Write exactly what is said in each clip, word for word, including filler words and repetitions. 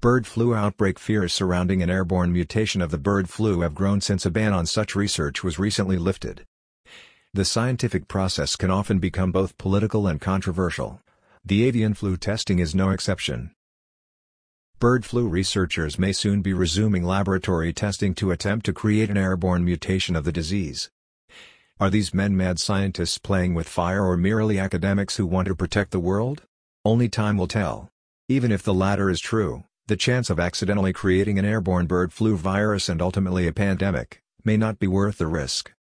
Bird flu outbreak fears surrounding an airborne mutation of the bird flu have grown since a ban on such research was recently lifted. The scientific process can often become both political and controversial. The avian flu testing is no exception. Bird flu researchers may soon be resuming laboratory testing to attempt to create an airborne mutation of the disease. Are these men mad scientists playing with fire or merely academics who want to protect the world? Only time will tell. Even if the latter is true, the chance of accidentally creating an airborne bird flu virus and ultimately a pandemic may not be worth the risk.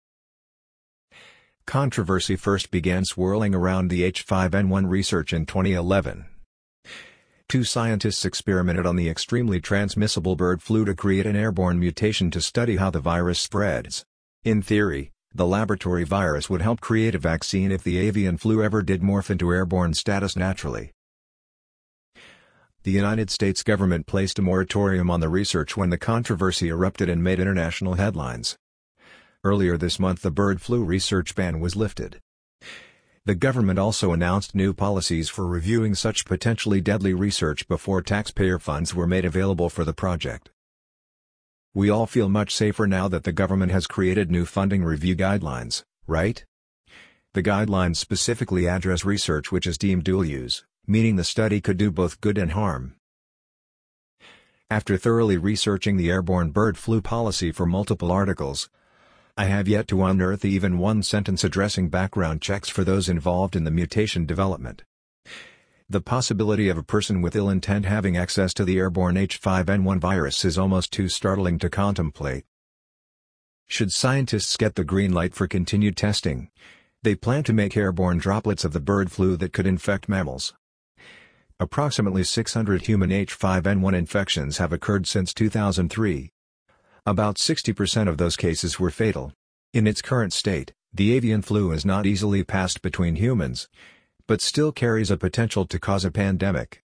Controversy first began swirling around the H five N one research in twenty eleven. Two scientists experimented on the extremely transmissible bird flu to create an airborne mutation to study how the virus spreads. In theory, the laboratory virus would help create a vaccine if the avian flu ever did morph into airborne status naturally. The United States government placed a moratorium on the research when the controversy erupted and made international headlines. Earlier this month the bird flu research ban was lifted. The government also announced new policies for reviewing such potentially deadly research before taxpayer funds were made available for the project. We all feel much safer now that the government has created new funding review guidelines, right? The guidelines specifically address research which is deemed dual use, meaning the study could do both good and harm. After thoroughly researching the airborne bird flu policy for multiple articles, I have yet to unearth even one sentence addressing background checks for those involved in the mutation development. The possibility of a person with ill intent having access to the airborne H five N one virus is almost too startling to contemplate. Should scientists get the green light for continued testing, they plan to make airborne droplets of the bird flu that could infect mammals. Approximately six hundred human H five N one infections have occurred since two thousand three. About sixty percent of those cases were fatal. In its current state, the avian flu is not easily passed between humans, but still carries a potential to cause a pandemic.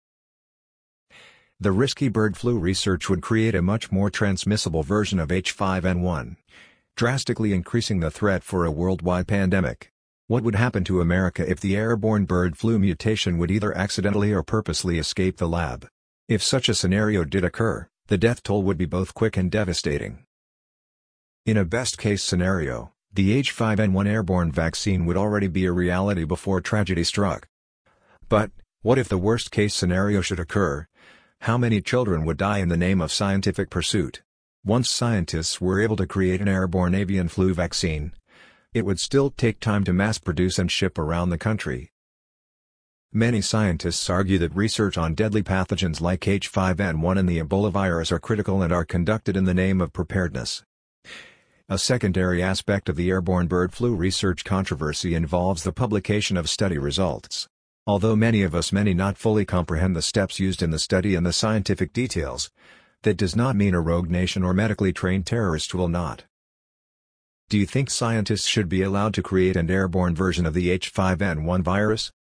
The risky bird flu research would create a much more transmissible version of H five N one, drastically increasing the threat for a worldwide pandemic. What would happen to America if the airborne bird flu mutation would either accidentally or purposely escape the lab? If such a scenario did occur, the death toll would be both quick and devastating. In a best-case scenario, the H five N one airborne vaccine would already be a reality before tragedy struck. But, what if the worst-case scenario should occur? How many children would die in the name of scientific pursuit? Once scientists were able to create an airborne avian flu vaccine, it would still take time to mass-produce and ship around the country. Many scientists argue that research on deadly pathogens like H five N one and the Ebola virus are critical and are conducted in the name of preparedness. A secondary aspect of the airborne bird flu research controversy involves the publication of study results. Although many of us may not fully comprehend the steps used in the study and the scientific details, that does not mean a rogue nation or medically trained terrorist will not. Do you think scientists should be allowed to create an airborne version of the H five N one virus?